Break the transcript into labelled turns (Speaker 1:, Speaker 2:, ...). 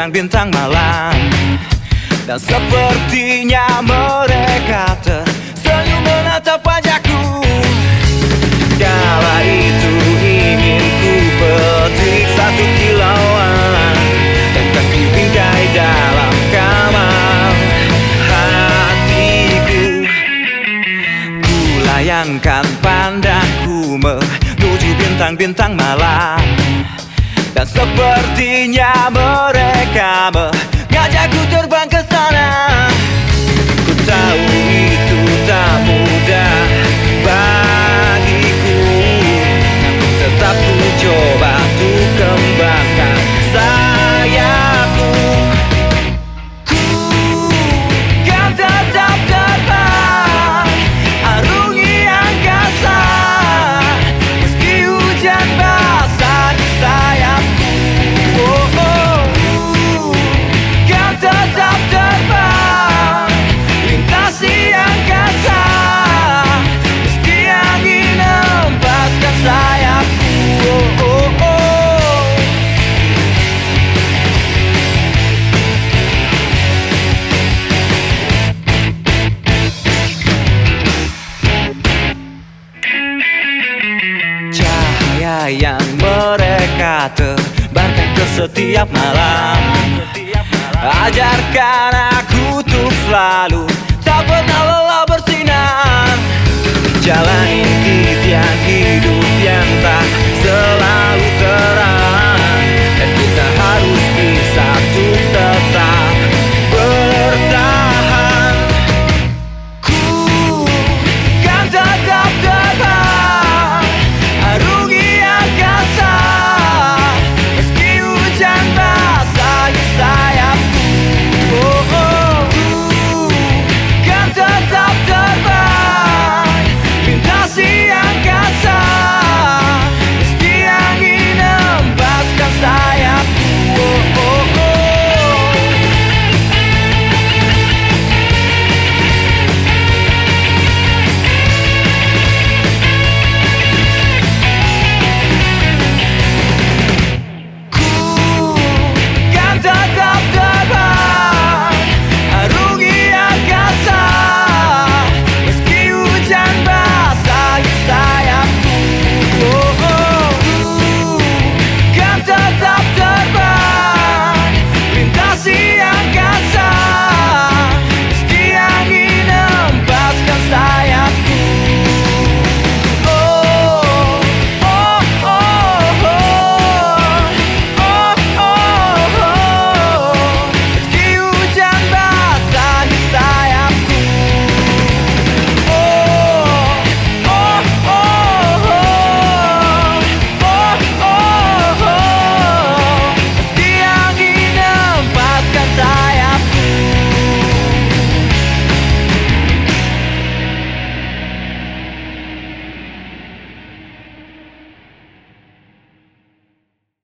Speaker 1: bintang-bintang malam. Dan sepertinya mereka tersenyum menatap wajahku. Kala itu ingin ku petik satu kilauan dan ku bingkai dalam kamar hatiku. Ku layangkan pandangku menuju bintang-bintang malam. Dan sepertinya mereka mengajakku terbang ke sana. Ku tahu itu tak mudah bagiku, namun tetap ku coba untuk kembangkan sayapku. Ku kan tetap terbang arungi angkasa, meski hujan basah di sayapku. Oh, oh. Kan tetap terbang lintasi angkasa, meski angin hempaskan sayapku. Oh, oh, oh. Cahaya yang mereka tebarkan ke setiap malam ajarkan aku untuk selalu